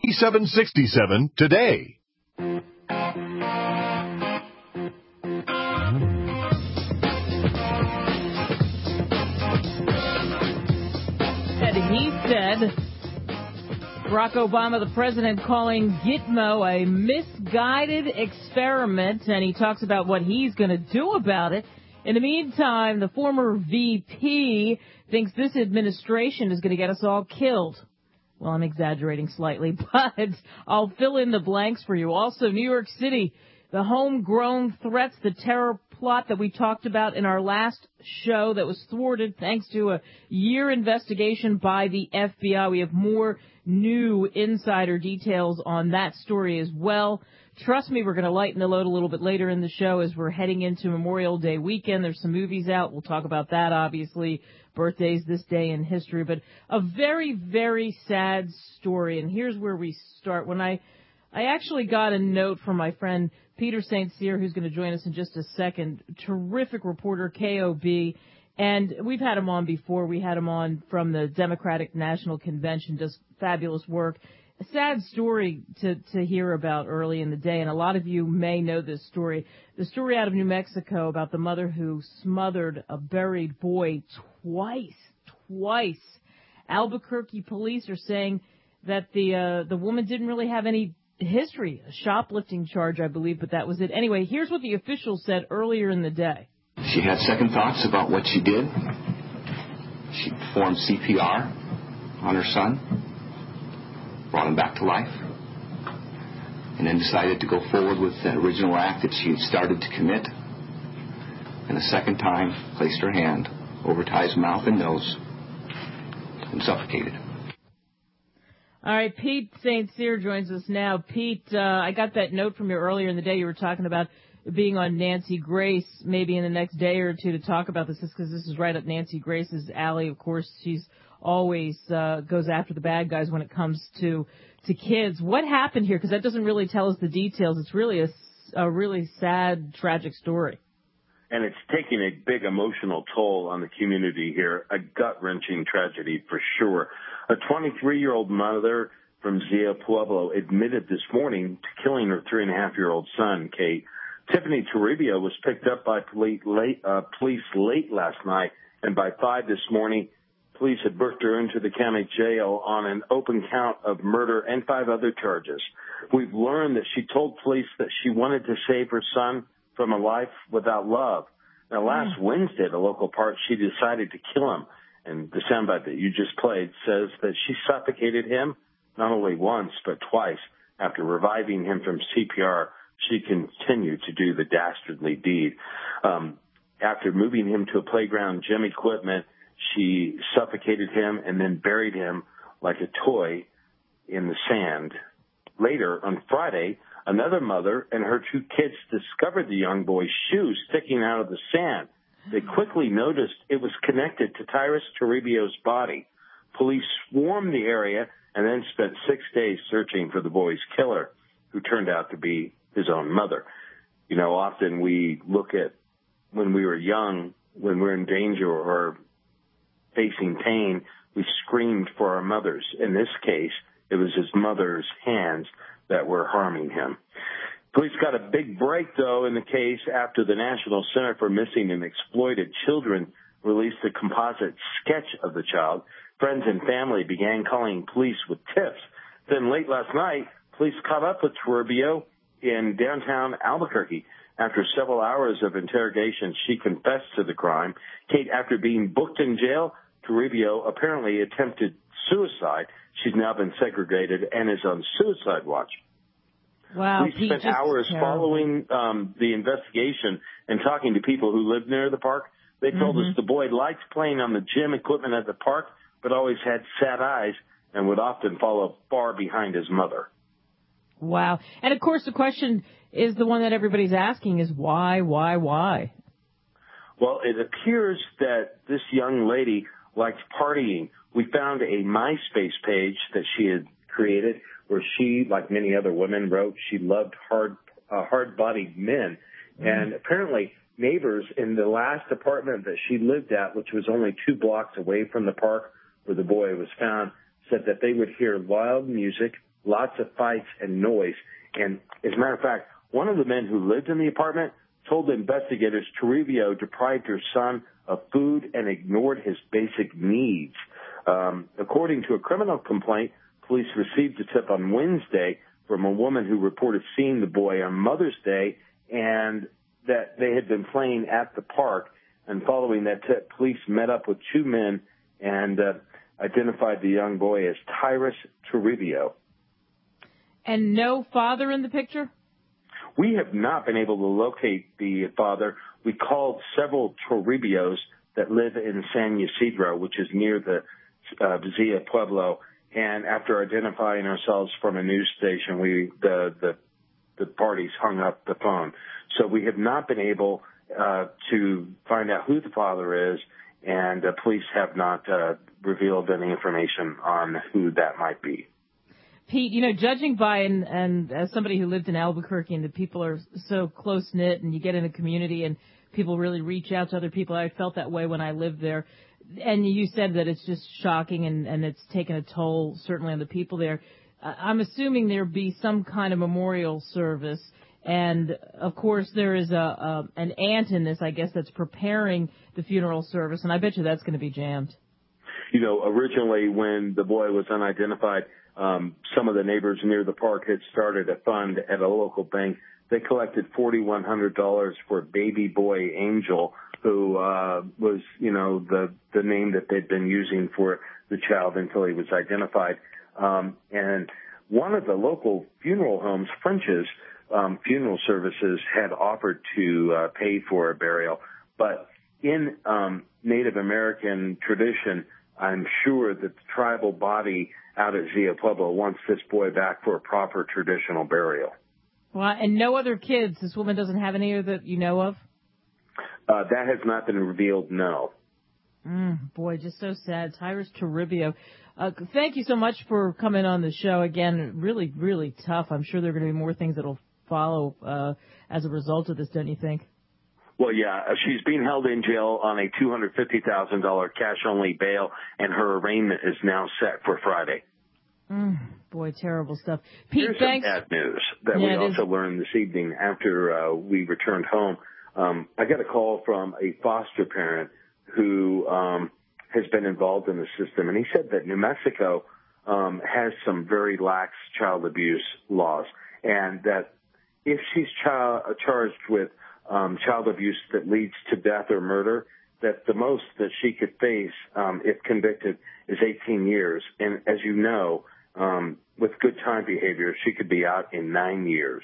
767 today. And he said, Barack Obama, the president, calling Gitmo a misguided experiment, and he talks about what he's going to do about it. In the meantime, the former VP thinks this administration is going to get us all killed. Well, I'm exaggerating slightly, but I'll fill in the blanks for you. Also, New York City, the homegrown threats, the terror plot that we talked about in our last show that was thwarted thanks to a year investigation by the FBI. We have more new insider details on that story as well. Trust me, we're going to lighten the load a little bit later in the show as we're heading into Memorial Day weekend. There's some movies out. We'll talk about that, obviously. Birthdays this day in history. But a very, very sad story. And here's where we start. When I actually got a note from my friend Peter St. Cyr, who's going to join us in just a second. Terrific reporter, KOB. And we've had him on before. We had him on from the Democratic National Convention. Does fabulous work. A sad story to hear about early in the day, and a lot of you may know this story. The story out of New Mexico about the mother who smothered a buried boy twice. Albuquerque police are saying that the woman didn't really have any history, a shoplifting charge, I believe, but that was it. Anyway, here's what the official said earlier in the day. She had second thoughts about what she did. She performed CPR on her son, brought him back to life, and then decided to go forward with the original act that she had started to commit, and a second time placed her hand over Ty's mouth and nose and suffocated. All right, Pete St. Cyr joins us now. Pete, I got that note from you earlier in the day. You were talking about being on Nancy Grace maybe in the next day or two to talk about this, because this is right up Nancy Grace's alley. Of course, she's always goes after the bad guys when it comes to kids. What happened here? Because that doesn't really tell us the details. It's really a really sad, tragic story. And it's taking a big emotional toll on the community here, a gut-wrenching tragedy for sure. A 23-year-old mother from Zia Pueblo admitted this morning to killing her 3.5-year-old son, Kate. Tiffany Toribio was picked up by police late last night, and by 5 this morning, police had booked her into the county jail on an open count of murder and 5 other charges. We've learned that she told police that she wanted to save her son from a life without love. Now, last Wednesday at a local park, she decided to kill him. And the soundbite that you just played says that she suffocated him not only once, but twice. After reviving him from CPR, she continued to do the dastardly deed. After moving him to a playground gym equipment, she suffocated him and then buried him like a toy in the sand. Later, on Friday, another mother and her 2 kids discovered the young boy's shoes sticking out of the sand. They quickly noticed it was connected to Tyrus Toribio's body. Police swarmed the area and then spent 6 days searching for the boy's killer, who turned out to be his own mother. You know, often we look at when we were young, when we're in danger or facing pain, we screamed for our mothers. In this case, it was his mother's hands that were harming him. Police got a big break, though, in the case after the National Center for Missing and Exploited Children released a composite sketch of the child. Friends and family began calling police with tips. Then late last night, police caught up with Toribio in downtown Albuquerque. After several hours of interrogation, she confessed to the crime. Kate, after being booked in jail, Toribio apparently attempted suicide. She's now been segregated and is on suicide watch. Wow. We spent hours following the investigation and talking to people who lived near the park. They told us the boy liked playing on the gym equipment at the park, but always had sad eyes and would often follow far behind his mother. Wow. And, of course, the question is the one that everybody's asking is why? Well, it appears that this young lady liked partying. We found a MySpace page that she had created where she, like many other women, wrote she loved hard-bodied men. And apparently neighbors in the last apartment that she lived at, which was only 2 blocks away from the park where the boy was found, said that they would hear loud music lots of fights and noise. And as a matter of fact, one of the men who lived in the apartment told investigators Toribio deprived her son of food and ignored his basic needs. According to a criminal complaint, police received a tip on Wednesday from a woman who reported seeing the boy on Mother's Day and that they had been playing at the park. And following that tip, police met up with two men and identified the young boy as Tyrus Toribio. And no father in the picture? We have not been able to locate the father. We called several Toribios that live in San Ysidro, which is near the Zia Pueblo. And after identifying ourselves from a news station, the parties hung up the phone. So we have not been able to find out who the father is, and police have not revealed any information on who that might be. Pete, judging by, and as somebody who lived in Albuquerque, and the people are so close-knit, and you get in a community and people really reach out to other people. I felt that way when I lived there. And you said that it's just shocking and it's taken a toll, certainly, on the people there. I'm assuming there'd be some kind of memorial service. And, of course, there is an aunt in this, I guess, that's preparing the funeral service. And I bet you that's going to be jammed. Originally when the boy was unidentified, some of the neighbors near the park had started a fund at a local bank. They collected $4,100 for baby boy Angel, who was, the name that they'd been using for the child until he was identified. And one of the local funeral homes, French's Funeral Services, had offered to pay for a burial. But in Native American tradition, I'm sure that the tribal body out at Zia Pueblo wants this boy back for a proper traditional burial. Well, and no other kids? This woman doesn't have any that you know of? That has not been revealed, no. Boy, just so sad. Tyrus Toribio. Thank you so much for coming on the show again. Really, really tough. I'm sure there are going to be more things that will follow as a result of this, don't you think? Well, yeah, she's being held in jail on a $250,000 cash-only bail, and her arraignment is now set for Friday. Boy, terrible stuff. Pete, Here's thanks. Some bad news that we also learned this evening after we returned home. I got a call from a foster parent who has been involved in the system, and he said that New Mexico has some very lax child abuse laws, and that if she's charged with child abuse that leads to death or murder, that the most that she could face, if convicted, is 18 years. And as you know, with good time behavior, she could be out in 9 years.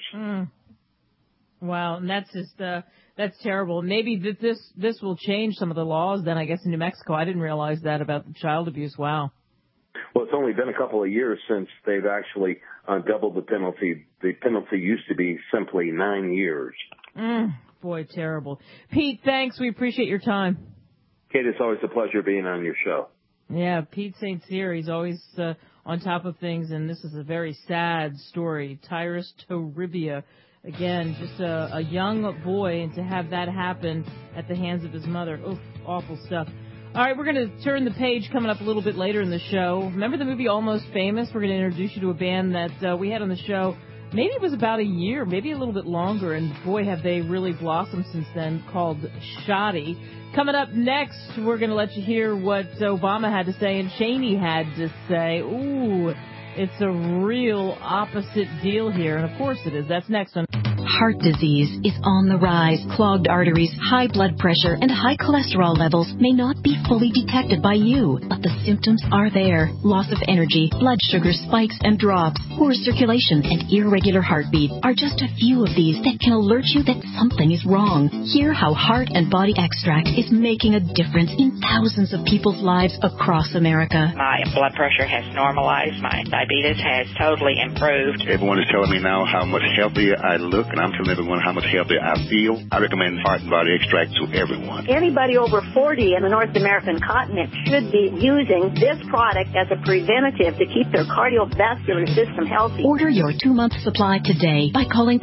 Wow, and that's just that's terrible. Maybe this will change some of the laws then, I guess, in New Mexico. I didn't realize that about the child abuse. Wow. Well, it's only been a couple of years since they've actually doubled the penalty. The penalty used to be simply 9 years. Boy, terrible. Pete, thanks. We appreciate your time. Kate, it's always a pleasure being on your show. Yeah, Pete St. Cyr, he's always on top of things, and this is a very sad story. Tyrus Toribio, again, just a young boy, and to have that happen at the hands of his mother. Oof, awful stuff. All right, we're going to turn the page coming up a little bit later in the show. Remember the movie Almost Famous? We're going to introduce you to a band that we had on the show. Maybe it was about a year, maybe a little bit longer, and boy, have they really blossomed since then, called Shoddy. Coming up next, we're going to let you hear what Obama had to say and Cheney had to say. Ooh, it's a real opposite deal here, and of course it is. That's next on Heart disease is on the rise. Clogged arteries, high blood pressure, and high cholesterol levels may not be fully detected by you, but the symptoms are there. Loss of energy, blood sugar spikes and drops, poor circulation, and irregular heartbeat are just a few of these that can alert you that something is wrong. Hear how Heart and Body Extract is making a difference in thousands of people's lives across America. My blood pressure has normalized. My diabetes has totally improved. Everyone is telling me now how much healthier I look, and I'm telling everyone how much healthier I feel. I recommend Heart and Body Extract to everyone. Anybody over 40 in the North North American continent should be using this product as a preventative to keep their cardiovascular system healthy. Order your 2-month supply today by calling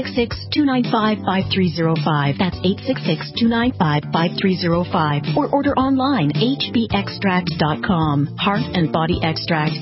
866-295-5305. That's 866-295-5305. Or order online, hbextract.com. Heart and Body Extract,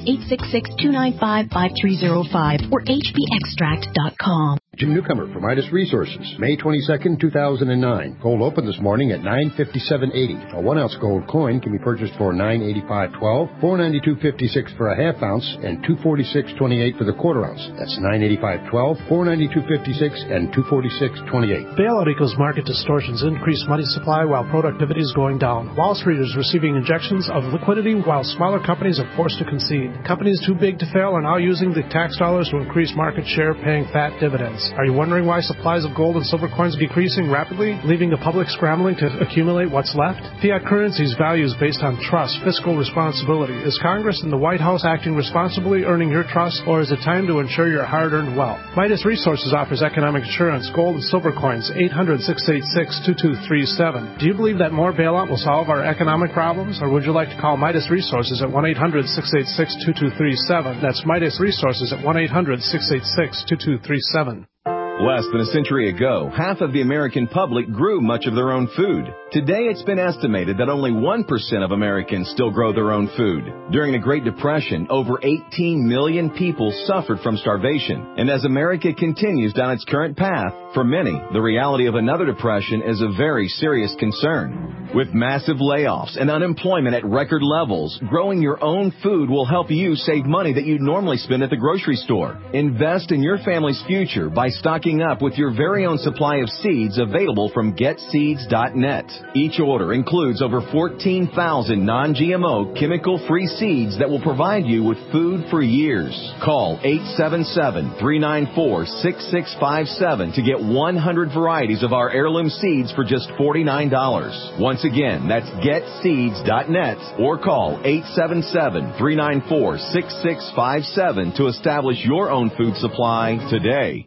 866-295-5305 or hbextract.com. Jim Newcomer from Midas Resources, May 22nd, 2009. Gold opened this morning at $957.80. A 1-ounce gold coin can be purchased for $985.12, $492.56 for a half ounce, and $246.28 for the quarter ounce. That's $985.12, $492.56, and $246.28. Bailout equals market distortions, increased money supply while productivity is going down. Wall Street is receiving injections of liquidity while smaller companies are forced to concede. Companies too big to fail are now using the tax dollars to increase market share, paying fat dividends. Are you wondering why supplies of gold and silver coins are decreasing rapidly, leaving the public scrambling to accumulate what's left? Fiat currency's value is based on trust, fiscal responsibility. Is Congress and the White House acting responsibly, earning your trust, or is it time to ensure your hard-earned wealth? Midas Resources offers economic insurance, gold and silver coins, 800-686-2237. Do you believe that more bailout will solve our economic problems, or would you like to call Midas Resources at 1-800-686-2237? That's Midas Resources at 1-800-686-2237. Less than a century ago, half of the American public grew much of their own food. Today, it's been estimated that only 1% of Americans still grow their own food. During the Great Depression, over 18 million people suffered from starvation. And as America continues down its current path, for many, the reality of another depression is a very serious concern. With massive layoffs and unemployment at record levels, growing your own food will help you save money that you'd normally spend at the grocery store. Invest in your family's future by stocking up with your very own supply of seeds available from GetSeeds.net. Each order includes over 14,000 non-GMO, chemical-free seeds that will provide you with food for years. Call 877-394-6657 to get 100 varieties of our heirloom seeds for just $49. Once again, that's GetSeeds.net or call 877-394-6657 to establish your own food supply today.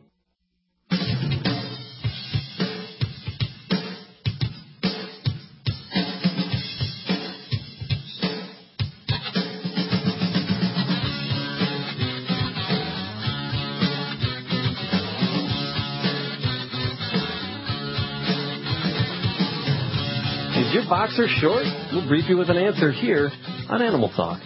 Is your boxer short? We'll brief you with an answer here on Animal Talk.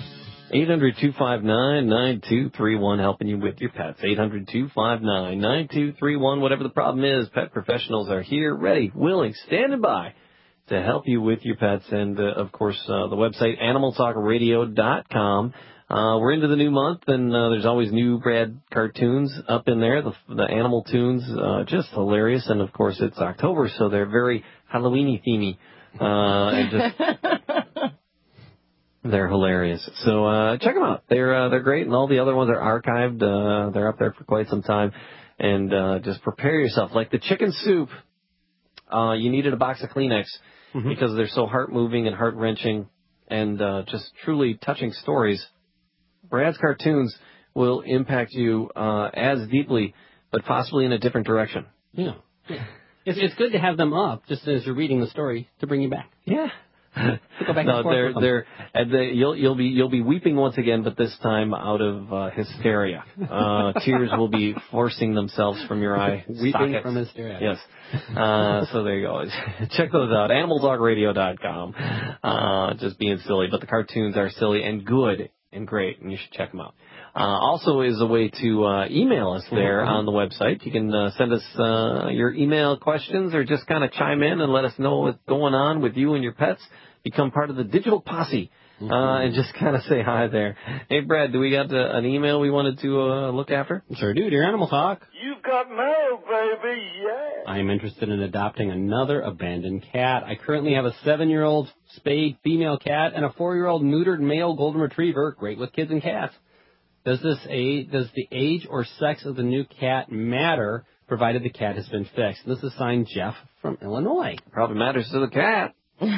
800-259-9231, helping you with your pets. 800-259-9231. Whatever the problem is, pet professionals are here, ready, willing, standing by to help you with your pets. And, of course, the website, animaltalkradio.com. We're into the new month, and there's always new Brad cartoons up in there. The animal tunes, just hilarious. And, of course, it's October, so they're very Halloween-y, and just... They're hilarious. So check them out. They're great, and all the other ones are archived. They're up there for quite some time. And just prepare yourself. Like the chicken soup, you needed a box of Kleenex because they're so heart-moving and heart-wrenching and just truly touching stories. Brad's cartoons will impact you as deeply, but possibly in a different direction. Yeah. It's good to have them up just as you're reading the story to bring you back. Yeah. Go back you'll be weeping once again, but this time out of hysteria. Tears will be forcing themselves from your eye. Weeping from hysteria. Yes. So there you go. Check those out. AnimalTalkRadio.com. Just being silly, but the cartoons are silly and good and great, and you should check them out. Also is a way to email us there on the website. You can send us your email questions or just kind of chime in and let us know what's going on with you and your pets. Become part of the digital posse and just kind of say hi there. Hey, Brad, do we got an email we wanted to look after? Sure do. Dear Animal Talk. You've got mail, baby, yeah. I am interested in adopting another abandoned cat. I currently have a 7-year-old spayed female cat and a 4-year-old neutered male golden retriever, great with kids and cats. Does the age or sex of the new cat matter, provided the cat has been fixed? This is signed Jeff from Illinois. Probably matters to the cat.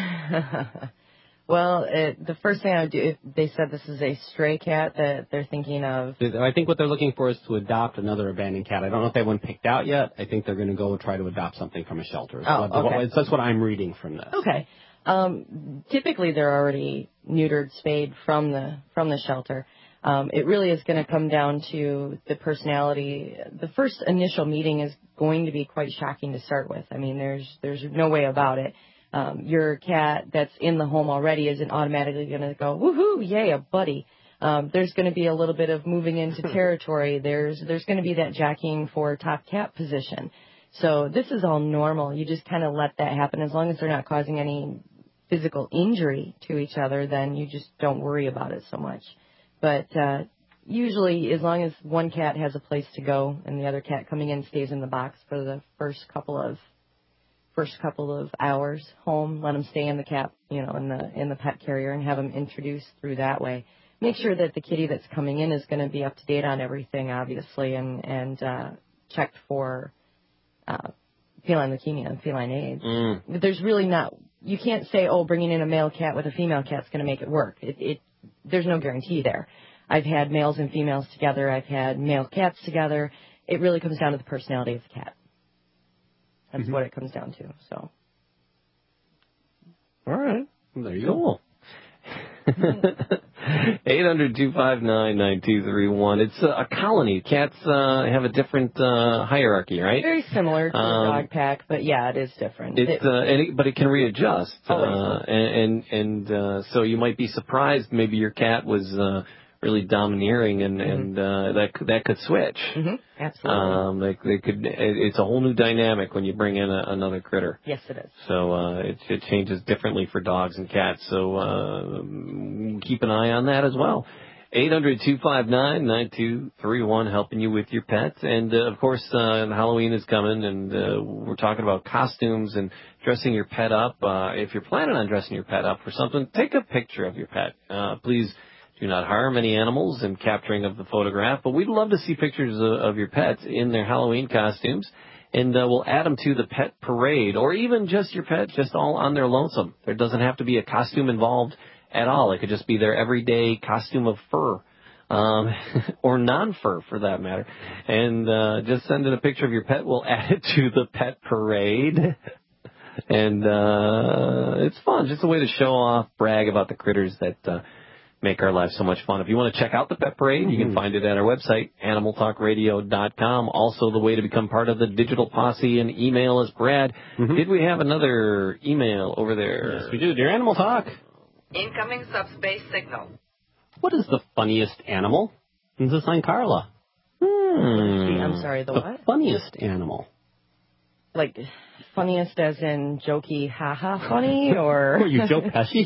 Well, the first thing I would do, if they said this is a stray cat that they're thinking of. I think what they're looking for is to adopt another abandoned cat. I don't know if they have one picked out yet. I think they're going to go try to adopt something from a shelter. Okay. That's what I'm reading from this. Okay. Typically, they're already neutered, spayed from the shelter. It really is going to come down to the personality. The first initial meeting is going to be quite shocking to start with. I mean, there's no way about it. Your cat that's in the home already isn't automatically going to go, woohoo, yay, a buddy. There's going to be a little bit of moving into territory. There's going to be that jockeying for top cat position. So this is all normal. You just kind of let that happen. As long as they're not causing any physical injury to each other, then you just don't worry about it so much. But usually, as long as one cat has a place to go and the other cat coming in stays in the box for the first couple of hours home, let them stay in the cat, in the pet carrier and have them introduced through that way. Make sure that the kitty that's coming in is going to be up to date on everything, obviously, and checked for feline leukemia and feline AIDS. There's really not. You can't say, bringing in a male cat with a female cat's going to make it work. There's no guarantee there. I've had males and females together. I've had male cats together. It really comes down to the personality of the cat. That's what it comes down to. So. All right. There you go. 800-259-9231. It's a colony. Cats have a different hierarchy, right? Very similar to a dog pack, but yeah, it is different. But it can readjust. Always. So you might be surprised. Maybe your cat was really domineering, and that could switch. Absolutely. It's a whole new dynamic when you bring in another critter. Yes, it is. So it changes differently for dogs and cats. So keep an eye on that as well. 800-259-9231, helping you with your pet. And, of course, Halloween is coming, and we're talking about costumes and dressing your pet up. If you're planning on dressing your pet up for something, take a picture of your pet. Please do not harm any animals in capturing of the photograph, but we'd love to see pictures of your pets in their Halloween costumes, and we'll add them to the pet parade, or even just your pet, just all on their lonesome. There doesn't have to be a costume involved at all. It could just be their everyday costume of fur, or non-fur for that matter. And just send in a picture of your pet. We'll add it to the pet parade. And it's fun, just a way to show off, brag about the critters that make our lives so much fun. If you want to check out the pet parade, you can find it at our website, animaltalkradio.com. Also, the way to become part of the digital posse and email us, Brad. Did we have another email over there? Yes, we do. Dear Animal Talk. Incoming subspace signal. What is the funniest animal? This is on Carla. I'm sorry, the what? Funniest animal. Like, funniest as in jokey, haha funny, or... Are you Joe Pesci?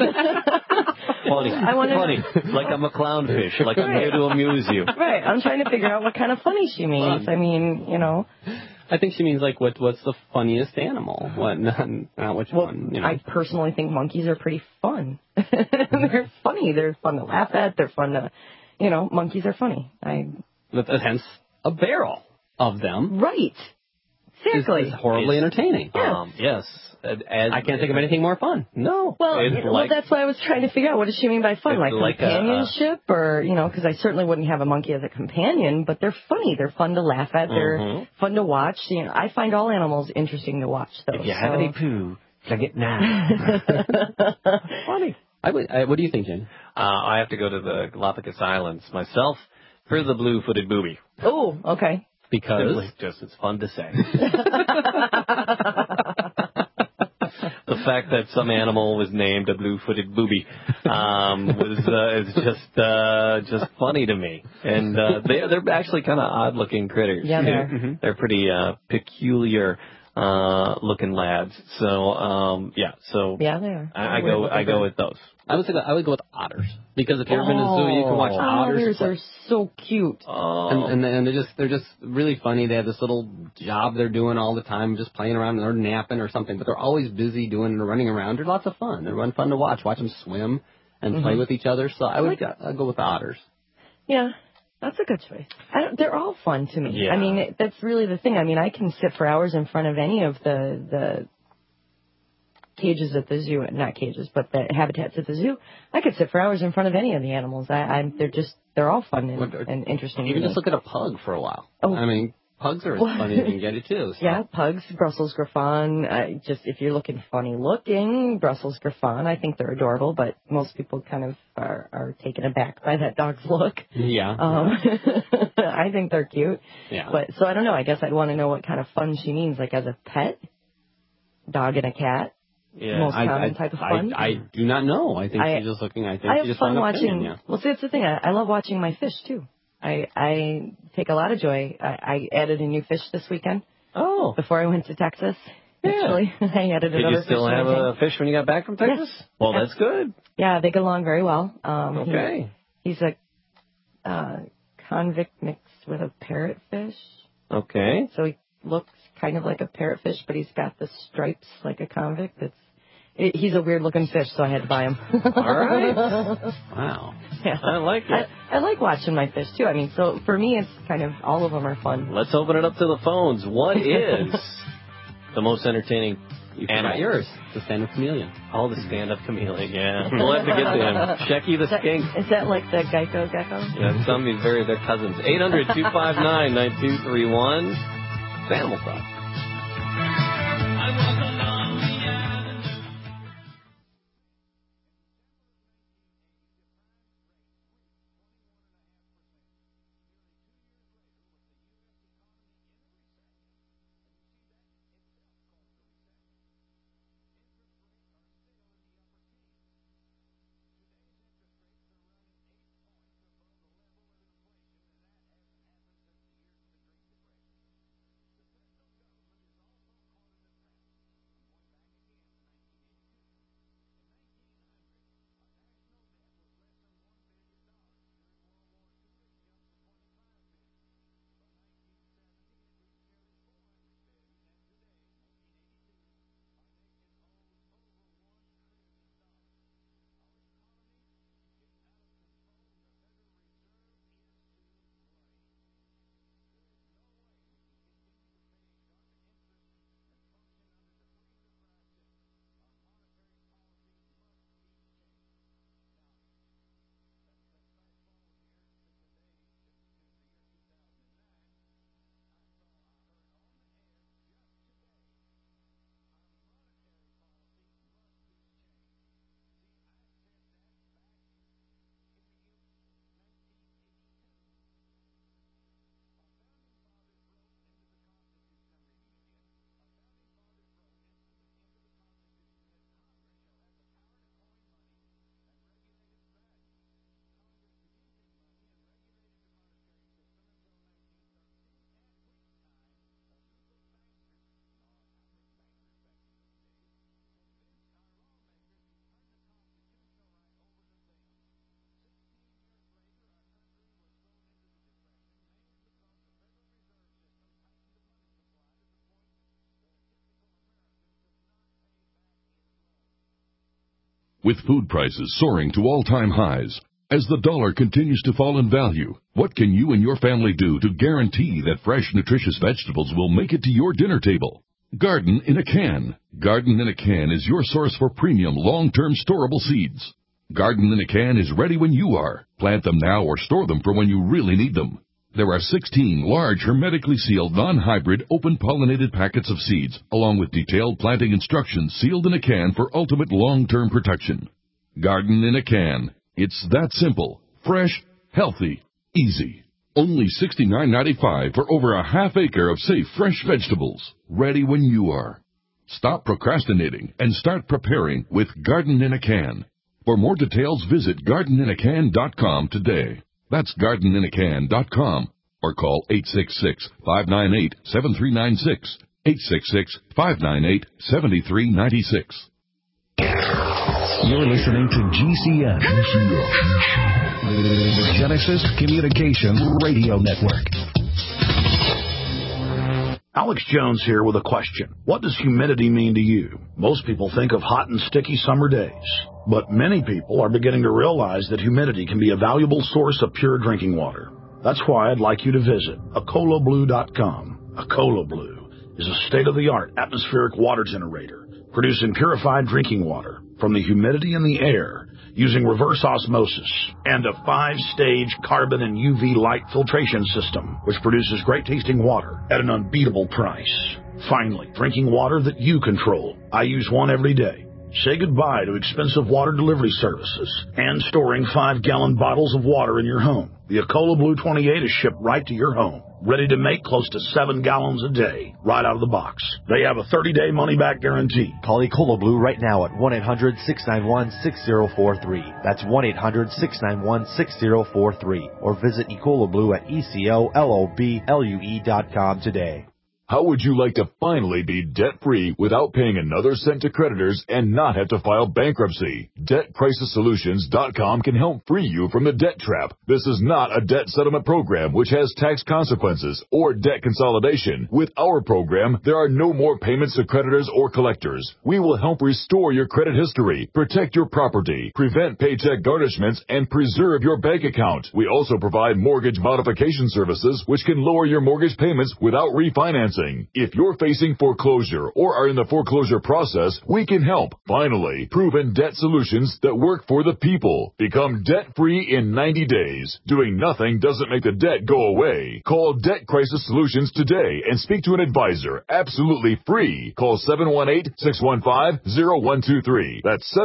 Funny. Like I'm a clownfish, like I'm here to amuse you. Right, I'm trying to figure out what kind of funny she means. I mean, I think she means, like, what's the funniest animal? What, not which one, I personally think monkeys are pretty fun. They're funny. They're fun to laugh at. They're fun to, monkeys are funny. Hence, a barrel of them. Right. Exactly. It's horribly entertaining. Yes. I can't think of anything more fun. No. Well, that's why I was trying to figure out, what does she mean by fun? Like companionship? Or, because I certainly wouldn't have a monkey as a companion, but they're funny. They're fun to laugh at. They're fun to watch. I find all animals interesting to watch, though. If you have any poo, plug it now. Funny. What do you think, Jen? I have to go to the Galapagos Islands myself for the blue-footed booby. Oh, okay. Because it's fun to say. The fact that some animal was named a blue-footed booby is just funny to me. And they're actually kind of odd-looking critters. Yeah, they are. They're pretty peculiar looking lads. So So yeah, they are. I go with those. I would go with otters, because if you've ever been to a zoo, you can watch otters. Otters are so cute. And they're just really funny. They have this little job they're doing all the time, just playing around, and they're napping or something, but they're always busy doing and running around. They're lots of fun. They're fun to watch them swim and play with each other. So I'd go with otters. Yeah. That's a good choice. They're all fun to me. Yeah. I mean, that's really the thing. I mean, I can sit for hours in front of any of the cages at the zoo, not cages, but the habitats at the zoo. I could sit for hours in front of any of the animals. They're all fun and interesting. Even to just look at a pug for a while. Oh, I mean, Pugs are as funny as you can get it, too. So. Yeah, pugs, Brussels Griffon. Just if you're looking funny looking, Brussels Griffon. I think they're adorable, but most people kind of are taken aback by that dog's look. Yeah. I think they're cute. Yeah. But so I don't know. I guess I'd want to know what kind of fun she means, like as a pet, dog and a cat. Yeah, most common type of fun. I do not know. I think she's just looking. I think I she just have fun found watching. yeah. Well, see, that's the thing. I love watching my fish too. I take a lot of joy. I added a new fish this weekend. Oh. Before I went to Texas. Yeah. Actually, I added another fish. Did you still have a fish when you got back from Texas? Yes. Well, that's good. Yeah, they get along very well. Okay. He's a convict mixed with a parrotfish. Okay. So he looks kind of like a parrotfish, but he's got the stripes like a convict. He's a weird looking fish, so I had to buy him. All right. Wow. Yeah. I like it. I like watching my fish too. I mean, so for me, it's kind of all of them are fun. Let's open it up to the phones. What is the most entertaining animal? Not yours. The stand-up chameleon. Oh, the stand-up chameleon. Yeah. We'll have to get to him. Shecky the skink. Is that like the Geico gecko? Yeah, some of these they're cousins. 800-259-9231. It's Animal Talk. With food prices soaring to all-time highs, as the dollar continues to fall in value, what can you and your family do to guarantee that fresh, nutritious vegetables will make it to your dinner table? Garden in a Can. Garden in a Can is your source for premium, long-term storable seeds. Garden in a Can is ready when you are. Plant them now or store them for when you really need them. There are 16 large, hermetically sealed, non-hybrid, open-pollinated packets of seeds, along with detailed planting instructions sealed in a can for ultimate long-term protection. Garden in a Can. It's that simple, fresh, healthy, easy. Only $69.95 for over a half acre of safe, fresh vegetables, ready when you are. Stop procrastinating and start preparing with Garden in a Can. For more details, visit gardeninacan.com today. That's gardeninacan.com or call 866-598-7396, 866-598-7396. You're listening to GCN, the Genesis Communications Radio Network. Alex Jones here with a question. What does humidity mean to you? Most people think of hot and sticky summer days, but many people are beginning to realize that humidity can be a valuable source of pure drinking water. That's why I'd like you to visit AcolaBlue.com. Acola Blue is a state-of-the-art atmospheric water generator producing purified drinking water from the humidity in the air using reverse osmosis and a 5-stage carbon and UV light filtration system, which produces great-tasting water at an unbeatable price. Finally, drinking water that you control. I use one every day. Say goodbye to expensive water delivery services and storing 5-gallon bottles of water in your home. The Ecola Blue 28 is shipped right to your home, ready to make close to 7 gallons a day, right out of the box. They have a 30-day money-back guarantee. Call Ecola Blue right now at 1-800-691-6043. That's 1-800-691-6043. Or visit Ecola Blue at ECOLOBLUE.com today. How would you like to finally be debt-free without paying another cent to creditors and not have to file bankruptcy? DebtCrisisSolutions.com can help free you from the debt trap. This is not a debt settlement program which has tax consequences or debt consolidation. With our program, there are no more payments to creditors or collectors. We will help restore your credit history, protect your property, prevent paycheck garnishments, and preserve your bank account. We also provide mortgage modification services which can lower your mortgage payments without refinancing. If you're facing foreclosure or are in the foreclosure process, we can help. Finally, proven debt solutions that work for the people. Become debt-free in 90 days. Doing nothing doesn't make the debt go away. Call Debt Crisis Solutions today and speak to an advisor. Absolutely free. Call 718-615-0123. That's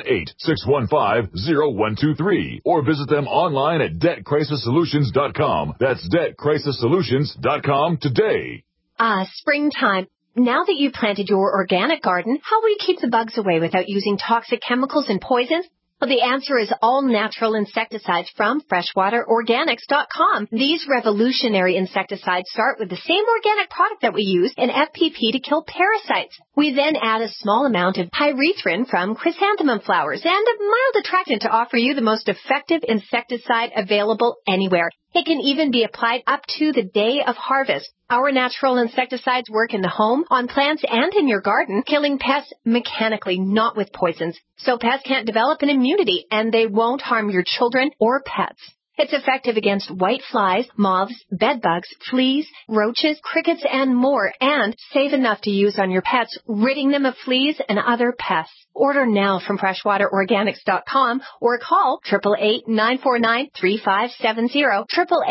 718-615-0123. Or visit them online at DebtCrisisSolutions.com. That's DebtCrisisSolutions.com today. Springtime. Now that you've planted your organic garden, how will you keep the bugs away without using toxic chemicals and poisons? Well, the answer is all natural insecticides from freshwaterorganics.com. These revolutionary insecticides start with the same organic product that we use in FPP to kill parasites. We then add a small amount of pyrethrin from chrysanthemum flowers and a mild attractant to offer you the most effective insecticide available anywhere. It can even be applied up to the day of harvest. Our natural insecticides work in the home, on plants, and in your garden, killing pests mechanically, not with poisons. So pests can't develop an immunity, and they won't harm your children or pets. It's effective against white flies, moths, bedbugs, fleas, roaches, crickets, and more, and safe enough to use on your pets, ridding them of fleas and other pests. Order now from freshwaterorganics.com or call 888-949-3570,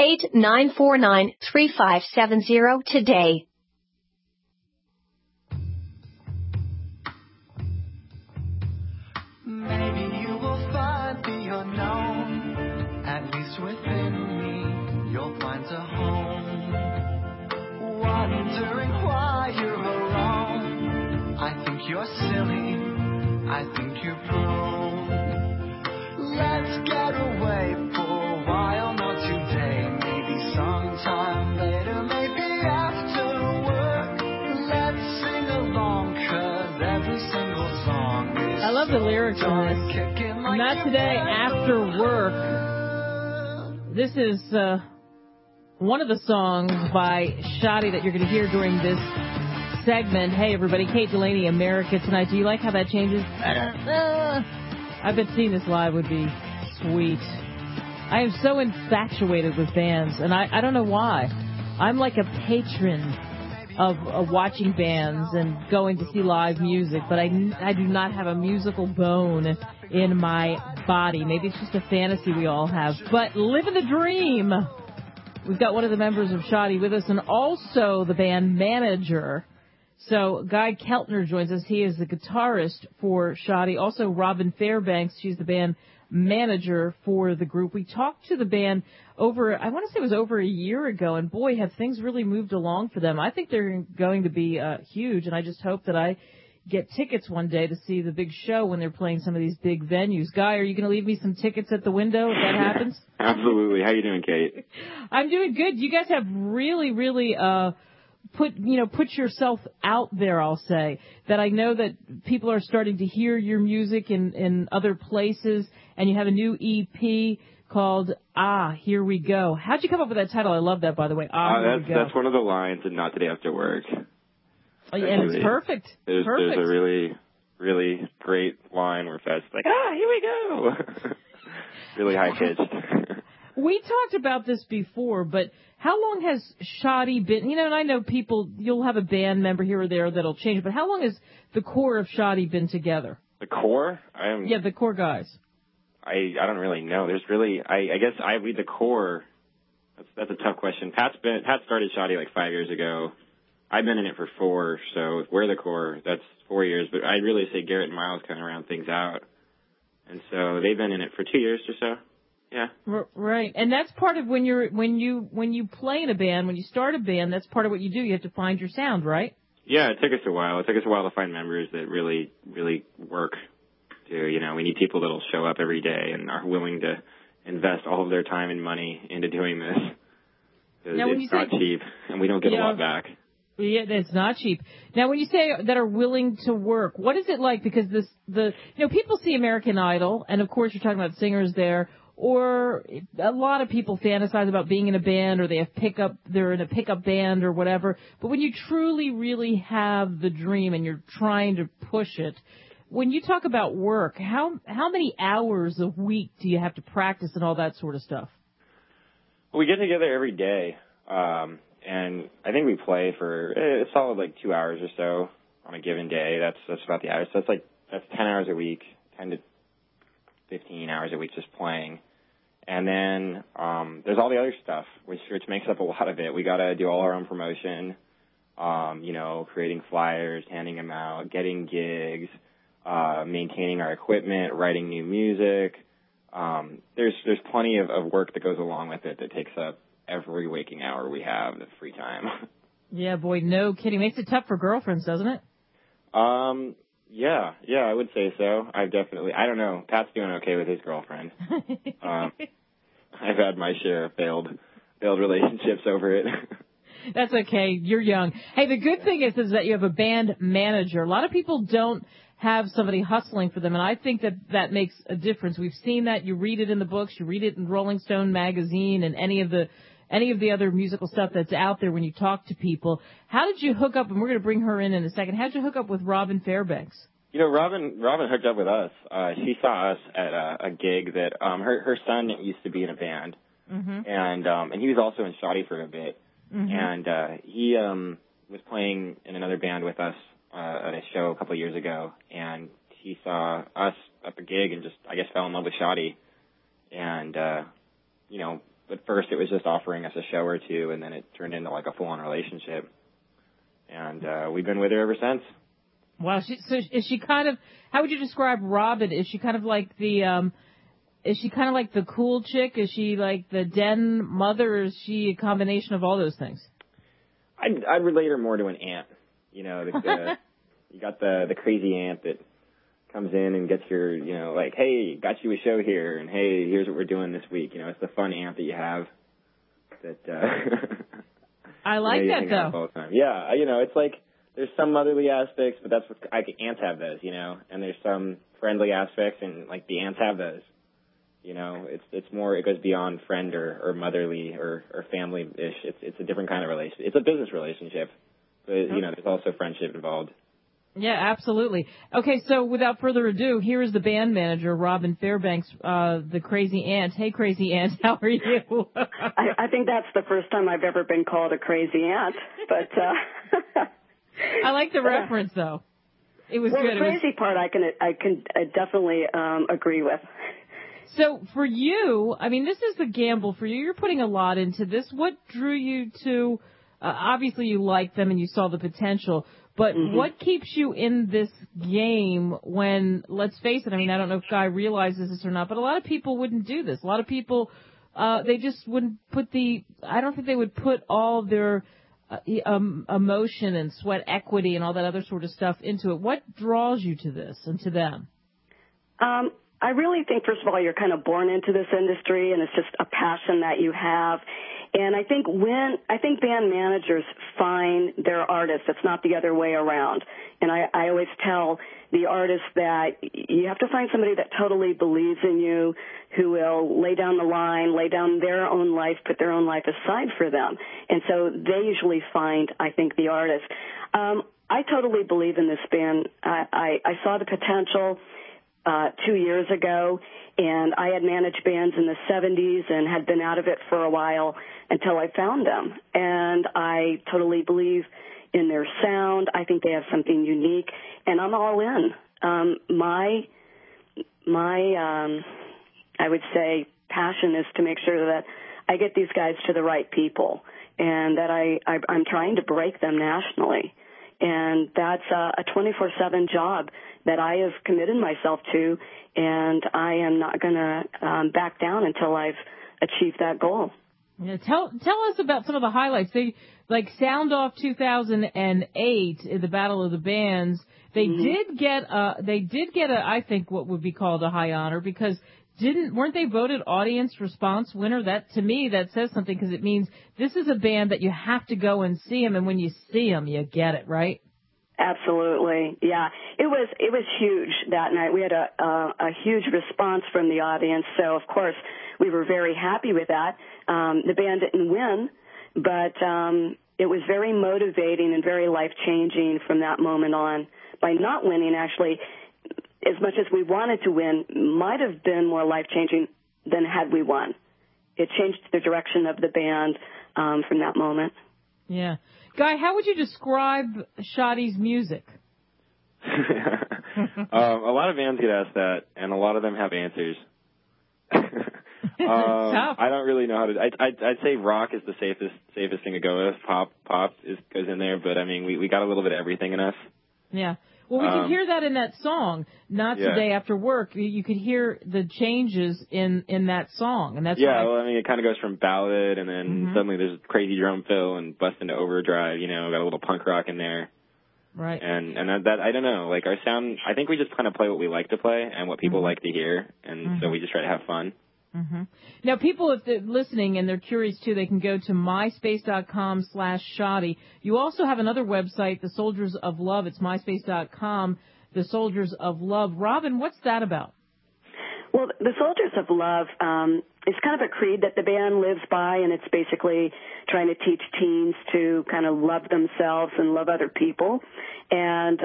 888-949-3570 today. Maybe you will find the unknown. At least within me, you'll find a home. Wondering why you're alone. I think you're silly. I think you're broke. Let's get away for a while, not today. Maybe sometime later, maybe after work. Let's sing along, 'cause every single song is I love the lyrics on this. Not today, after work. This is one of the songs by Shadi that you're going to hear during this segment. Hey, everybody, Kate Delaney, America Tonight. Do you like how that changes? I bet seeing this live would be sweet. I am so infatuated with bands, and I don't know why. I'm like a patron of watching bands and going to see live music, but I do not have a musical bone in my body. Maybe it's just a fantasy we all have, but living the dream. We've got one of the members of Shadi with us and also the band manager. So Guy Keltner joins us. He is the guitarist for Shadi. Also Robin Fairbanks, she's the band manager for the group. We talked to the band I want to say it was over a year ago, and boy, have things really moved along for them. I think they're going to be huge, and I just hope that I get tickets one day to see the big show when they're playing some of these big venues. Guy, are you going to leave me some tickets at the window if that happens? Absolutely. How you doing, Kate? I'm doing good. You guys have really, really put yourself out there, I'll say. That I know that people are starting to hear your music in other places, and you have a new EP called Here We Go. How'd you come up with that title? I love that, by the way. Here We Go. That's one of the lines in Not Today After Work. And it's perfect. There's a really, really great line where Fed's like, here we go. Really high-pitched. We talked about this before, but how long has Shadi been, and I know you'll have a band member here or there that'll change, but how long has the core of Shadi been together? The core? Yeah, the core guys. I don't really know. There's really, I guess I read the core. That's a tough question. Pat started Shoddy like 5 years ago. I've been in it for 4, so we're the core. That's 4 years. But I'd really say Garrett and Miles kind of round things out. And so they've been in it for 2 years or so. Yeah. Right. And that's part of when you play in a band, when you start a band, that's part of what you do. You have to find your sound, right? Yeah, it took us a while. It took us a while to find members that really, really work. We need people that'll show up every day and are willing to invest all of their time and money into doing this. Now, it's not cheap, and we don't get a lot back. Yeah, it's not cheap. Now, when you say that are willing to work, what is it like? Because people see American Idol, and of course you're talking about singers there, or a lot of people fantasize about being in a band, or they're in a pickup band or whatever. But when you truly, really have the dream and you're trying to push it, when you talk about work, how many hours a week do you have to practice and all that sort of stuff? We get together every day, and I think we play for a solid like 2 hours or so on a given day. That's about the average. So that's 10 hours a week, 10 to 15 hours a week just playing. And then there's all the other stuff, which makes up a lot of it. We got to do all our own promotion, creating flyers, handing them out, getting gigs, maintaining our equipment, writing new music. There's plenty of work that goes along with it that takes up every waking hour we have of free time. Yeah, boy, no kidding. Makes it tough for girlfriends, doesn't it? Yeah, I would say so. I don't know. Pat's doing okay with his girlfriend. I've had my share of failed relationships over it. That's okay. You're young. Hey, the good thing is that you have a band manager. A lot of people don't have somebody hustling for them, and I think that makes a difference. We've seen that. You read it in the books. You read it in Rolling Stone magazine and any of the other musical stuff that's out there when you talk to people. How did you hook up, and we're going to bring her in a second, how did you hook up with Robin Fairbanks? Robin hooked up with us. She saw us at a gig that her son used to be in a band, and he was also in Shoddy for a bit, and he was playing in another band with us at a show a couple of years ago, and he saw us at the gig and just, I guess, fell in love with Shoddy, and at first it was just offering us a show or two, and then it turned into like a full-on relationship, and we've been with her ever since. Wow. So is she kind of, how would you describe Robin? Is she kind of like the cool chick? Is she like the den mother, or is she a combination of all those things? I'd relate her more to an aunt. You got the crazy aunt that comes in and gets your, like, hey, got you a show here, and hey, here's what we're doing this week. It's the fun aunt that you have. That I like that though. All the time. Yeah, it's like there's some motherly aspects, but that's what aunts have those, and there's some friendly aspects, and like the aunts have those. It's more, it goes beyond friend or motherly or family-ish. It's a different kind of relationship. It's a business relationship. But, there's also friendship involved. Yeah, absolutely. Okay, so without further ado, here is the band manager, Robin Fairbanks, the crazy aunt. Hey, crazy aunt, how are you? I think that's the first time I've ever been called a crazy aunt, but I like the reference, though. It was good. The crazy part I can definitely agree with. So for you, I mean, this is the gamble for you. You're putting a lot into this. What drew you to, obviously you liked them and you saw the potential, but what keeps you in this game when, let's face it, I mean, I don't know if Guy realizes this or not, but a lot of people wouldn't do this. A lot of people, they just wouldn't I don't think they would put all their emotion and sweat equity and all that other sort of stuff into it. What draws you to this and to them? I really think, first of all, you're kind of born into this industry, and it's just a passion that you have. And I think band managers find their artists. It's not the other way around. And I always tell the artists that you have to find somebody that totally believes in you, who will lay down the line, lay down their own life, put their own life aside for them. And so they usually find, I think, the artist. I totally believe in this band. I saw the potential 2 years ago, and I had managed bands in the 70s and had been out of it for a while until I found them. And I totally believe in their sound. I think they have something unique, and I'm all in. My I would say, passion is to make sure that I get these guys to the right people, and that I'm trying to break them nationally. And that's a 24/7 job that I have committed myself to, and I am not going to back down until I've achieved that goal. Yeah, tell us about some of the highlights. They like Sound Off 2008, the Battle of the Bands. They did get a I think what would be called a high honor, because weren't they voted audience response winner? That, to me, that says something, because it means this is a band that you have to go and see them, and when you see them, you get it, right? Absolutely, yeah. It was huge that night. We had a huge response from the audience, so of course we were very happy with that. The band didn't win, but it was very motivating and very life-changing from that moment on. By not winning, actually, as much as we wanted to win, might have been more life-changing than had we won. It changed the direction of the band from that moment. Yeah. Guy, how would you describe Shoddy's music? A lot of bands get asked that, and a lot of them have answers. I don't really know how to. I'd say rock is the safest thing to go with. Pop goes in there, but I mean we got a little bit of everything in us. Yeah. Well, we could hear that in that song, Not Today After Work. You could hear the changes in that song, and that's well, I mean, it kind of goes from ballad, and then suddenly there's crazy drum fill and bust into overdrive. You know, got a little punk rock in there. Right. And that I don't know, like our sound. I think we just kind of play what we like to play and what people like to hear, and so we just try to have fun. Now, people, if they're listening and they're curious too, they can go to myspace.com/Shoddy. You also have another website, The Soldiers of Love. It's myspace.com, The Soldiers of Love. Robin, what's that about? Well, The Soldiers of Love is kind of a creed that the band lives by, and it's basically trying to teach teens to kind of love themselves and love other people. And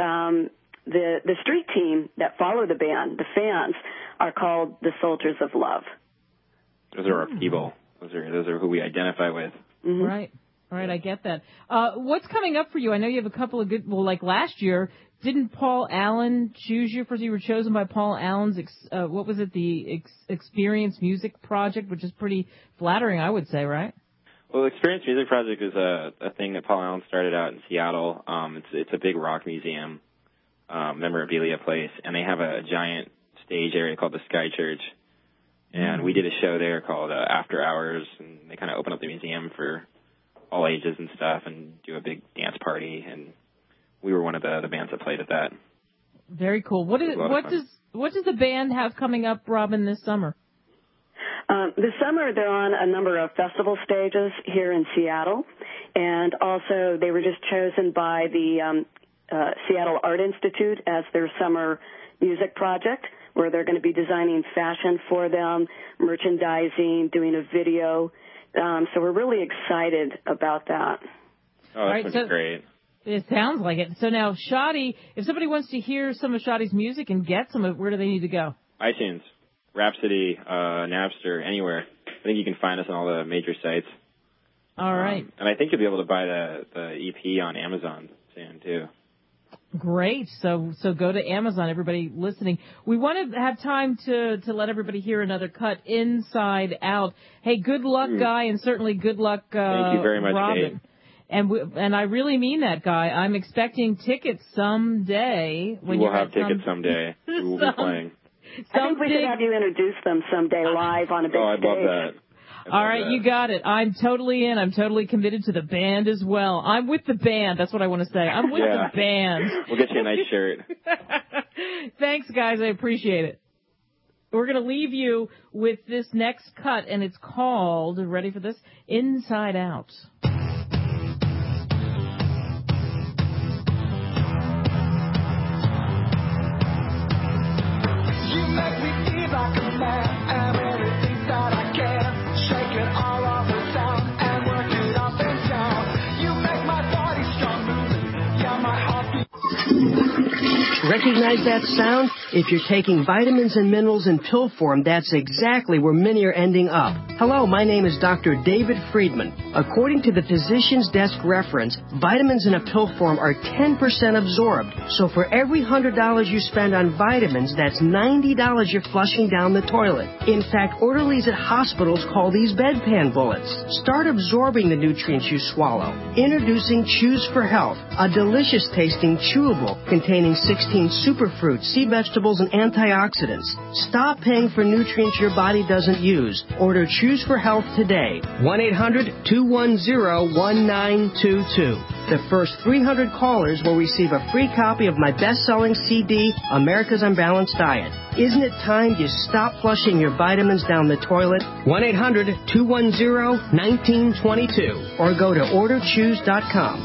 the street team that follow the band, the fans, are called The Soldiers of Love. Those are our people. Those are who we identify with. Right. All right, I get that. What's coming up for you? I know you have a couple of good. Well, like last year, didn't Paul Allen choose you? First, you were chosen by Paul Allen's. What was it? The Experience Music Project, which is pretty flattering, I would say, right? Well, Experience Music Project is a thing that Paul Allen started out in Seattle. It's a big rock museum, memorabilia place, and they have a giant stage area called the Sky Church. And we did a show there called After Hours, and they kind of open up the museum for all ages and stuff, and do a big dance party. And we were one of the bands that played at that. Very cool. What does the band have coming up, Robin, this summer? This summer, they're on a number of festival stages here in Seattle, and also they were just chosen by the Seattle Art Institute as their summer music project, where they're going to be designing fashion for them, merchandising, doing a video. So we're really excited about that. Oh, that's great. It sounds like it. So now, Shoddy, if somebody wants to hear some of Shoddy's music and get some of it, where do they need to go? iTunes, Rhapsody, Napster, anywhere. I think you can find us on all the major sites. All right. And I think you'll be able to buy the EP on Amazon soon, too. Great. So go to Amazon, everybody listening. We want to have time to let everybody hear another cut, Inside Out. Hey, good luck, Guy, and certainly good luck, Thank you very much, Robin. Kate. And I really mean that, Guy. I'm expecting tickets someday. We will have tickets someday. We will be playing. I think we should have you introduce them someday live on a big stage. I'd love that. All right, you got it. I'm totally in. I'm totally committed to the band as well. I'm with the band. That's what I want to say. I'm with the band. We'll get you a nice shirt. Thanks, guys. I appreciate it. We're going to leave you with this next cut, and it's called, ready for this, Inside Out. You make me feel like a man, and everything that I can. Shake it all off the sound and work it up and down. You make my body strong moving, yeah, my heart beats. Recognize that sound? If you're taking vitamins and minerals in pill form, that's exactly where many are ending up. Hello, my name is Dr. David Friedman. According to the Physician's Desk reference, vitamins in a pill form are 10% absorbed. So for every $100 you spend on vitamins, that's $90 you're flushing down the toilet. In fact, orderlies at hospitals call these bedpan bullets. Start absorbing the nutrients you swallow. Introducing Choose for Health, a delicious tasting chewable containing 16 superfruits, sea vegetables, and antioxidants. Stop paying for nutrients your body doesn't use. Order Choose for Health today. 1-800-210-1922. The first 300 callers will receive a free copy of my best-selling CD, America's Unbalanced Diet. Isn't it time you stop flushing your vitamins down the toilet? 1-800-210-1922 or go to orderchoose.com.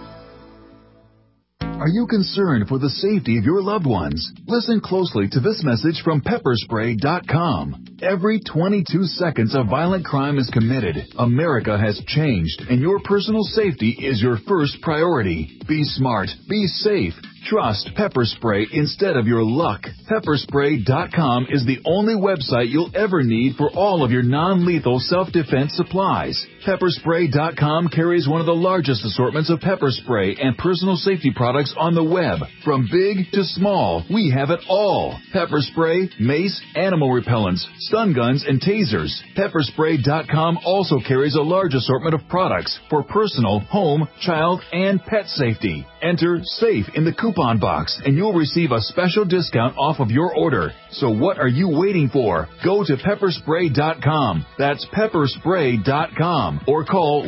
Are you concerned for the safety of your loved ones? Listen closely to this message from pepperspray.com. Every 22 seconds a violent crime is committed. America has changed, and your personal safety is your first priority. Be smart. Be safe. Trust Pepper Spray instead of your luck. Pepperspray.com is the only website you'll ever need for all of your non-lethal self-defense supplies. Pepperspray.com carries one of the largest assortments of pepper spray and personal safety products on the web. From big to small, we have it all. Pepper spray, mace, animal repellents, stun guns, and tasers. Pepperspray.com also carries a large assortment of products for personal, home, child, and pet safety. Enter SAFE in the coupon box and you'll receive a special discount off of your order. So what are you waiting for? Go to pepperspray.com. That's pepperspray.com or call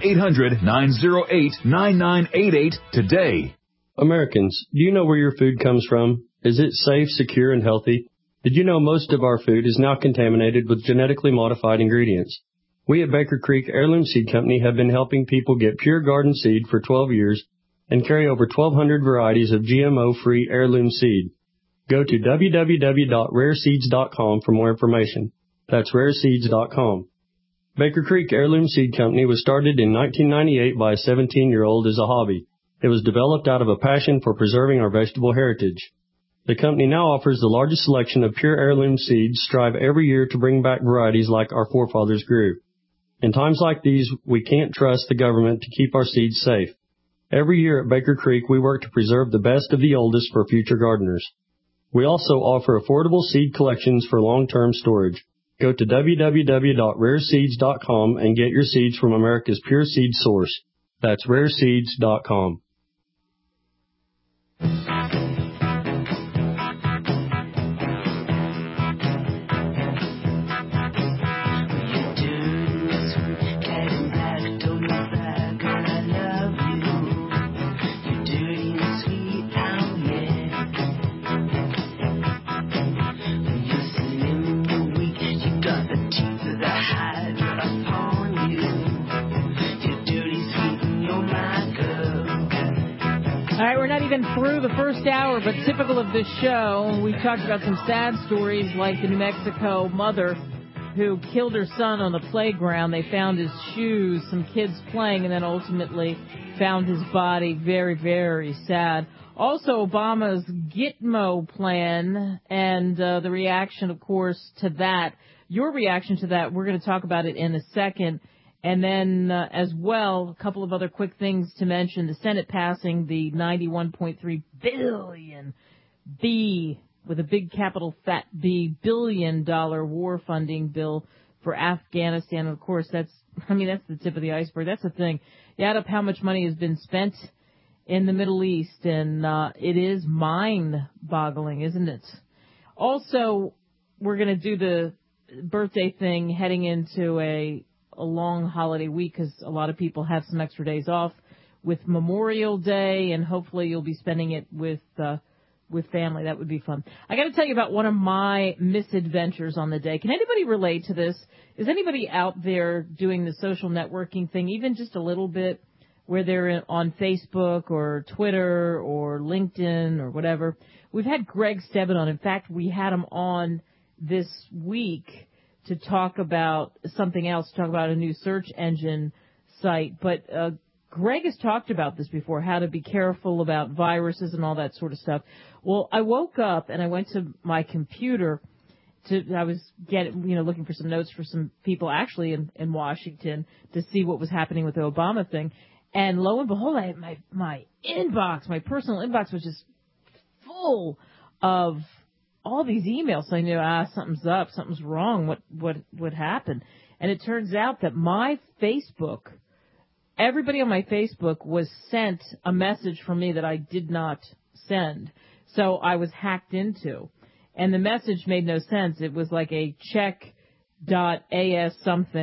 1-800-908-9988 today. Americans, do you know where your food comes from? Is it safe, secure, and healthy? Did you know most of our food is now contaminated with genetically modified ingredients? We at Baker Creek Heirloom Seed Company have been helping people get pure garden seed for 12 years and carry over 1,200 varieties of GMO-free heirloom seed. Go to www.rareseeds.com for more information. That's rareseeds.com. Baker Creek Heirloom Seed Company was started in 1998 by a 17-year-old as a hobby. It was developed out of a passion for preserving our vegetable heritage. The company now offers the largest selection of pure heirloom seeds, strive every year to bring back varieties like our forefathers grew. In times like these, we can't trust the government to keep our seeds safe. Every year at Baker Creek, we work to preserve the best of the oldest for future gardeners. We also offer affordable seed collections for long-term storage. Go to www.rareseeds.com and get your seeds from America's pure seed source. That's rareseeds.com. Through the first hour, but typical of this show, we talked about some sad stories like the New Mexico mother who killed her son on the playground. They found his shoes, some kids playing, and then ultimately found his body. Very, very sad. Also, Obama's Gitmo plan and the reaction, of course, to that. Your reaction to that, we're going to talk about it in a second. And then, as well, a couple of other quick things to mention. The Senate passing the $91.3 billion, B, with a big capital fat B, billion-dollar war funding bill for Afghanistan. And, of course, that's the tip of the iceberg. That's the thing. You add up how much money has been spent in the Middle East, and it is mind-boggling, isn't it? Also, we're going to do the birthday thing heading into a long holiday week because a lot of people have some extra days off with Memorial Day, and hopefully you'll be spending it with family. That would be fun. I got to tell you about one of my misadventures on the day. Can anybody relate to this? Is anybody out there doing the social networking thing, even just a little bit, where they're on Facebook or Twitter or LinkedIn or whatever? We've had Greg Stebbin on. In fact, we had him on this week to talk about something else, talk about a new search engine site. But Greg has talked about this before, how to be careful about viruses and all that sort of stuff. Well, I woke up and I went to my computer. I was looking for some notes for some people actually in Washington to see what was happening with the Obama thing. And lo and behold, I had my inbox, my personal inbox was just full of all these emails saying, something's up, something's wrong, what happened? And it turns out that my Facebook, everybody on my Facebook was sent a message from me that I did not send. So I was hacked into. And the message made no sense. It was like a check.as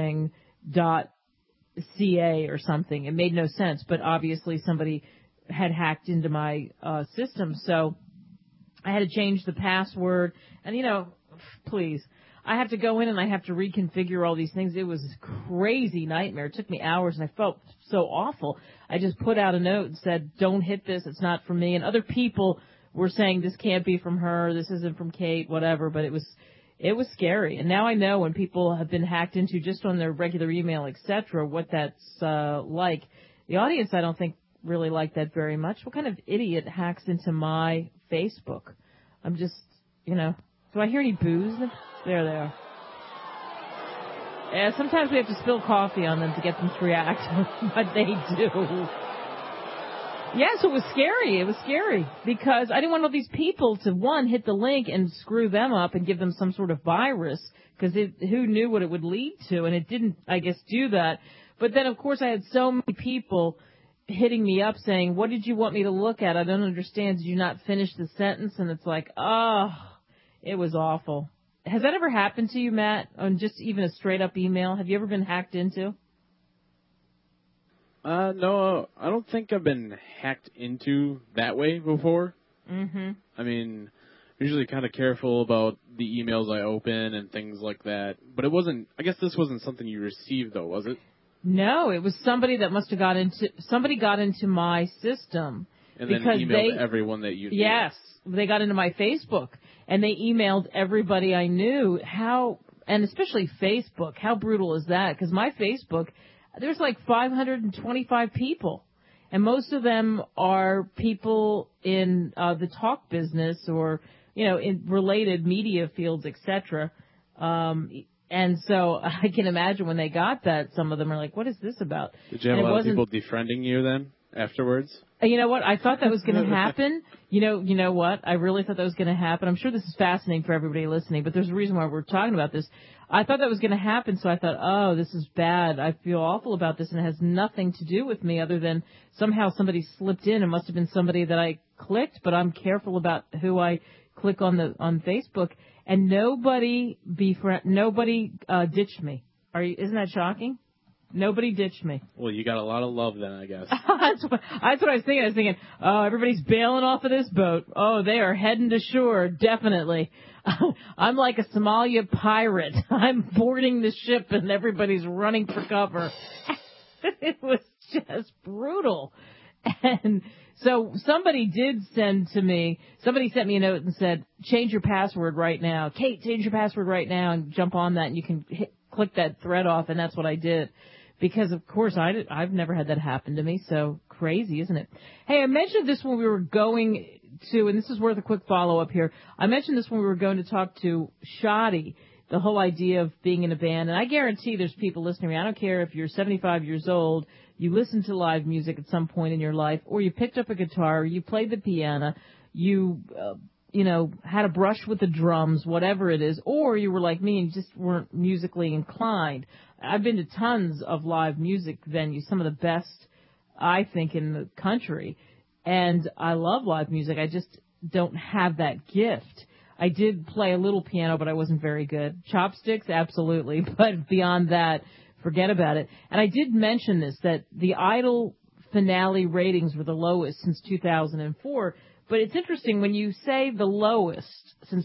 something.ca or something. It made no sense. But obviously somebody had hacked into my system. So I had to change the password. And, please, I have to go in and I have to reconfigure all these things. It was a crazy nightmare. It took me hours and I felt so awful. I just put out a note and said, don't hit this. It's not for me. And other people were saying this can't be from her, this isn't from Kate, whatever, but it was scary. And now I know when people have been hacked into just on their regular email, etc., what that's like. The audience, I don't think, really like that very much. What kind of idiot hacks into my Facebook? I'm just, do I hear any boos? There they are. Yeah, sometimes we have to spill coffee on them to get them to react, but they do. Yes, it was scary. It was scary because I didn't want all these people to, one, hit the link and screw them up and give them some sort of virus because who knew what it would lead to, and it didn't, I guess, do that. But then, of course, I had so many people hitting me up saying, what did you want me to look at? I don't understand. Did you not finish the sentence? And it's like, it was awful. Has that ever happened to you, Matt, on just even a straight-up email? Have you ever been hacked into? No, I don't think I've been hacked into that way before. Mm-hmm. I mean, usually kind of careful about the emails I open and things like that. But it wasn't, I guess this wasn't something you received, though, was it? No, it was somebody that must have got into my system. And then emailed everyone that you knew. Yes, they got into my Facebook, and they emailed everybody I knew. And especially Facebook, how brutal is that? Because my Facebook, there's like 525 people, and most of them are people in the talk business or, in related media fields, etc. And so I can imagine when they got that, some of them are like, what is this about? Did you have a lot of people defriending you then afterwards? You know what? I thought that was going to happen. You know what? I really thought that was going to happen. I'm sure this is fascinating for everybody listening, but there's a reason why we're talking about this. I thought that was going to happen, so I thought, oh, this is bad. I feel awful about this, and it has nothing to do with me other than somehow somebody slipped in. It must have been somebody that I clicked, but I'm careful about who I click on Facebook, and nobody ditched me. Isn't that shocking? Nobody ditched me. Well, you got a lot of love then, I guess. That's what I was thinking. I was thinking, oh, everybody's bailing off of this boat. Oh, they are heading to shore, definitely. I'm like a Somalia pirate. I'm boarding the ship and everybody's running for cover. It was just brutal. And so somebody sent me a note and said, change your password right now. Kate, change your password right now and jump on that and you can click that thread off, and that's what I did. Because, of course, I've never had that happen to me, so crazy, isn't it? Hey, I mentioned this when we were going to, and this is worth a quick follow-up here, I mentioned this when we were going to talk to Shoddy, the whole idea of being in a band, and I guarantee there's people listening. I don't care if you're 75 years old, you listen to live music at some point in your life, or you picked up a guitar, or you played the piano, you had a brush with the drums, whatever it is, or you were like me and just weren't musically inclined. I've been to tons of live music venues, some of the best, I think, in the country, and I love live music. I just don't have that gift. I did play a little piano, but I wasn't very good. Chopsticks, absolutely, but beyond that, forget about it. And I did mention this, that the Idol finale ratings were the lowest since 2004, but it's interesting when you say the lowest since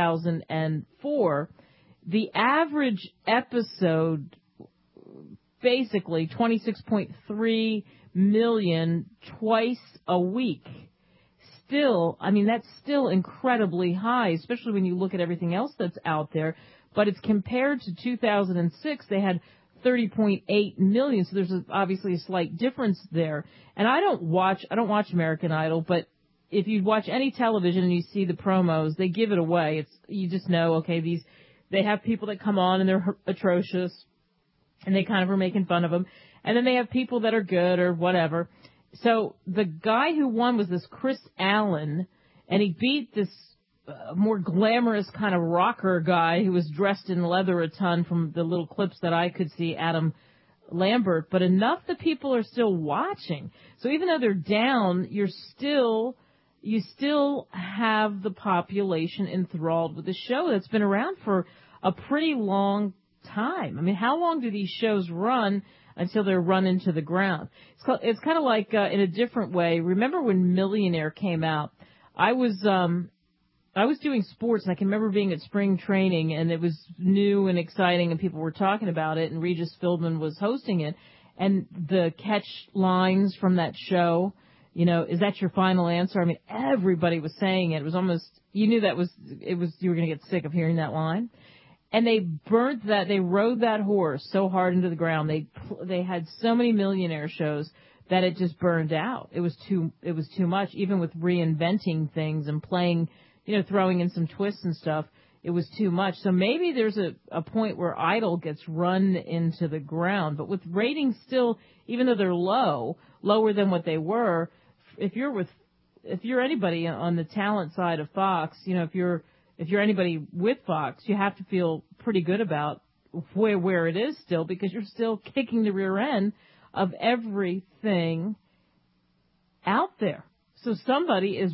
2004, the average episode, basically 26.3 million twice a week. Still, I mean, that's still incredibly high, especially when you look at everything else that's out there. But it's compared to 2006, they had 30.8 million. So there's obviously a slight difference there. And I don't watch American Idol, but if you watch any television and you see the promos, they give it away. You just know, okay, they have people that come on and they're atrocious and they kind of are making fun of them. And then they have people that are good or whatever. So the guy who won was this Chris Allen, and he beat this more glamorous kind of rocker guy who was dressed in leather a ton from the little clips that I could see, Adam Lambert. But enough that people are still watching. So even though they're down, you still have the population enthralled with the show that's been around for a pretty long time. I mean, how long do these shows run until they're run into the ground? It's kind of like, in a different way. Remember when Millionaire came out? I was doing sports, and I can remember being at spring training, and it was new and exciting, and people were talking about it, and Regis Philbin was hosting it. And the catch lines from that show, is that your final answer? I mean, everybody was saying it. It was almost, you knew you were going to get sick of hearing that line. And they they rode that horse so hard into the ground. They had so many Millionaire shows that it just burned out. It was too much, even with reinventing things and playing, throwing in some twists and stuff. It was too much. So maybe there's a point where Idol gets run into the ground. But with ratings still, even though they're lower than what they were, if you're anybody on the talent side of Fox, if you're anybody with Fox, you have to feel pretty good about where it is still, because you're still kicking the rear end of everything out there. So somebody's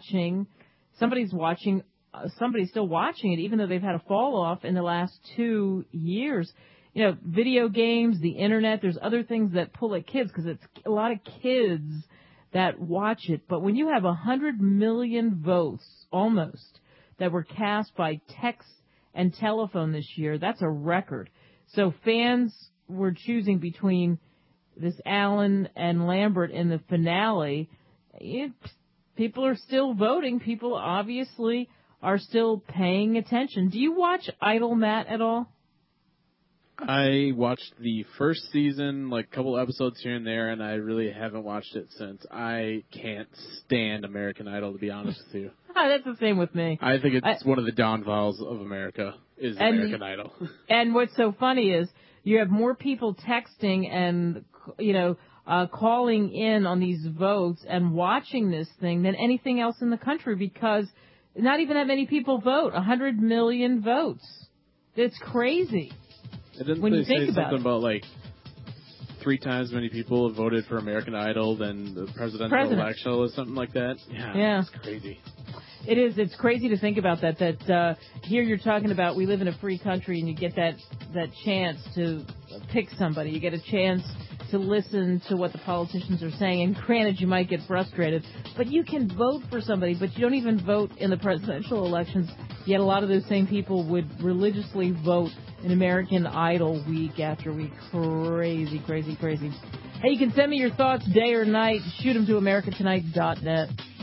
still watching it, even though they've had a fall off in the last 2 years. Video games, the internet, there's other things that pull at kids, because it's a lot of kids that watch it. But when you have 100 million votes, almost, that were cast by text and telephone this year, that's a record. So fans were choosing between this Allen and Lambert in the finale. People are still voting. People obviously are still paying attention. Do you watch Idol, Matt, at all? I watched the first season, like a couple episodes here and there, and I really haven't watched it since. I can't stand American Idol, to be honest with you. That's the same with me. I think it's one of the downfalls of America, is American Idol. And what's so funny is you have more people texting and, calling in on these votes and watching this thing than anything else in the country, because not even that many people vote. 100 million votes. It's crazy. When you think about it. About like 3 times as many people have voted for American Idol than the presidential election or something like that. Yeah. It's crazy. It is. It's crazy to think about that. Here you're talking about we live in a free country, and you get that chance to pick somebody. You get a chance to listen to what the politicians are saying. And granted, you might get frustrated, but you can vote for somebody. But you don't even vote in the presidential elections. Yet a lot of those same people would religiously vote in American Idol week after week. Crazy, crazy, crazy. Hey, you can send me your thoughts day or night. Shoot them to americatonight.net.